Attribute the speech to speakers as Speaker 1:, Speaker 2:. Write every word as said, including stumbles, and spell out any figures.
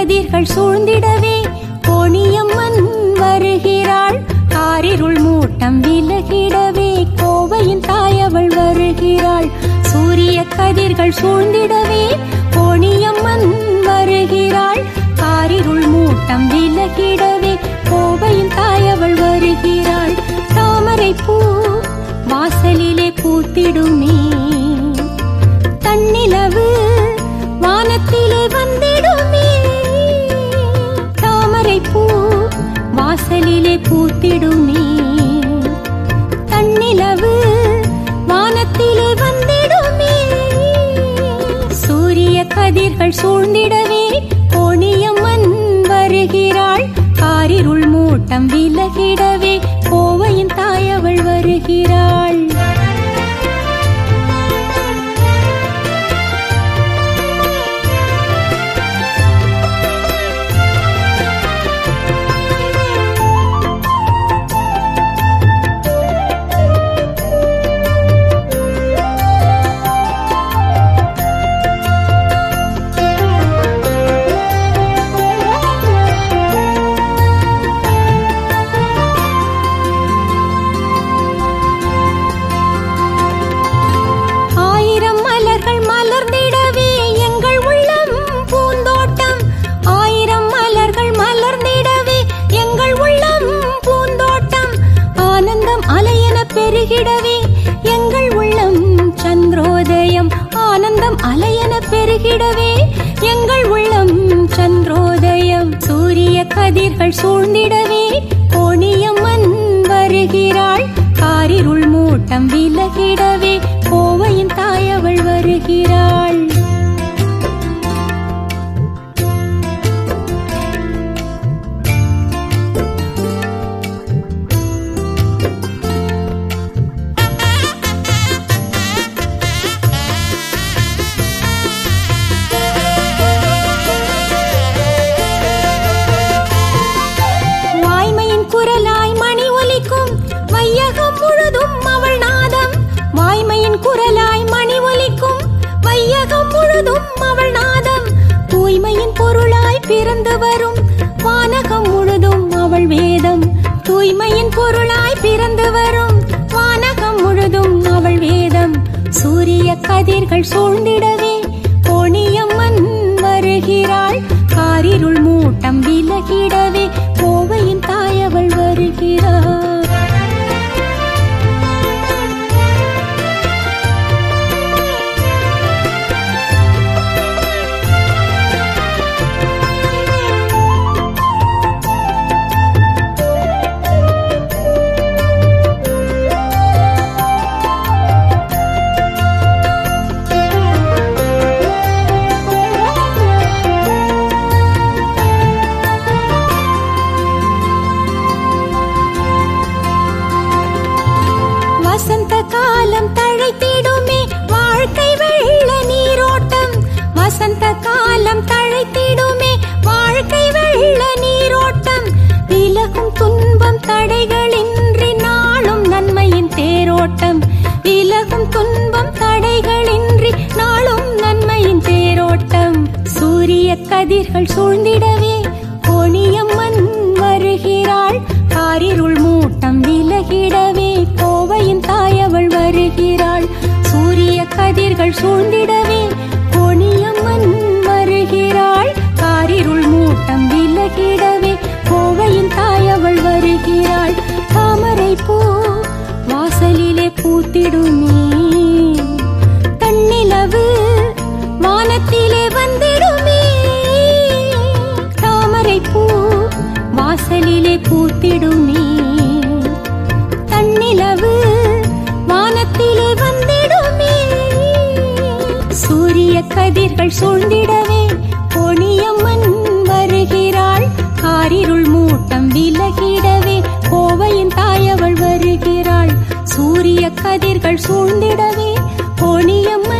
Speaker 1: கதிர்கள் சூழ்ந்திடவே கோணியம்மன் வருகிறாள். காரிருள் மூட்டம் விலகிடவே கோவையின் தாயவள் வருகிறாள். சூரிய கதிர்கள் சூழ்ந்திடவே கோணியம்மன் வருகிறாள். காரிருள் மூட்டம் விலகிடவே கோவையின் தாயவள் வருகிறாள். தாமரை பூ வாசலிலே பூத்திடுமே, தன்னிலவு வானத்திலே வந்திடுமே. தாமரை பூ வாசலிலே பூத்திடுமே, தன்னிலவு வானத்திலே வந்திடுமே. சூரிய கதிர்கள் சூழ்ந்திடவே கோணியம்மன் வருகிறாள். காரிருள் மூட்டம் விலகிடவே கோவையின் தாயவள் வருகிறாள். பெருகிடவே எங்கள் உள்ளம் சந்திரோதயம், ஆனந்தம் அலையென பெருகிடவே எங்கள் உள்ளம் சந்திரோதயம். சூரிய கதிர்கள் சூழ்ந்திடவே கோணியம்மன் வருகிறாள். காரிருள் மூட்டம் விலகிடவே கோவையின் தாயவள் வருகிறாள். பிறந்து வரும் வானகம் முழுதும் அவள் வேதம். தூய்மையின் பொருளாய் பிறந்து வரும் வானகம் முழுதும் அவள் வேதம். சூரிய கதிர்கள் சூழ்ந்திடவே கோணியம்மன் வருகிறாள். காரிருள் மூட்டம் விலகிடவே கோவையின் தாயவள் வருகிறாள். வசந்த காலம் தழைத்திடுமே வாழ்க்கை வெள்ள நீரோட்டம். வசந்த காலம் தழைத்திடுமே வாழ்க்கை வெள்ள நீரோட்டம். விலகும் துன்பம் தடைகளின்றி நாளும் நன்மையின் தேரோட்டம். விலகும் துன்பம் தடைகளின்றி நாளும் நன்மையின் தேரோட்டம். சூரிய கதிர்கள் சூழ்ந்திடவே கோணியம்மன் வருகிறாள். காரிருள் மூட்டம் விலகிடவே கோவையின் தாயவள் வருகிறாள். சூரிய கதிர்கள் சூழ்ந்திடவே கோணியம்மன் வருகிறாள். காரிருள் மூட்டம் விலகிடவே கோவையின் தாயவள் வருகிறாள். தாமரை பூ வாசலிலே பூத்திடுமே, தன்னிலவு வானத்திலே வந்திடுமே. தாமரை பூ வாசலிலே பூத்திடுமே, தன்னிலவு வானத்திலே வந்திடுமே. சூரிய கதிர்கள் சூழ்ந்திடவே கோணியம்மன் வருகிறாள். காரிருள் மூட்டம் விலகிடவே கோவையின் தாயவள் வருகிறாள். சூரிய கதிர்கள் சூழ்ந்திடவே கோணியம்மன்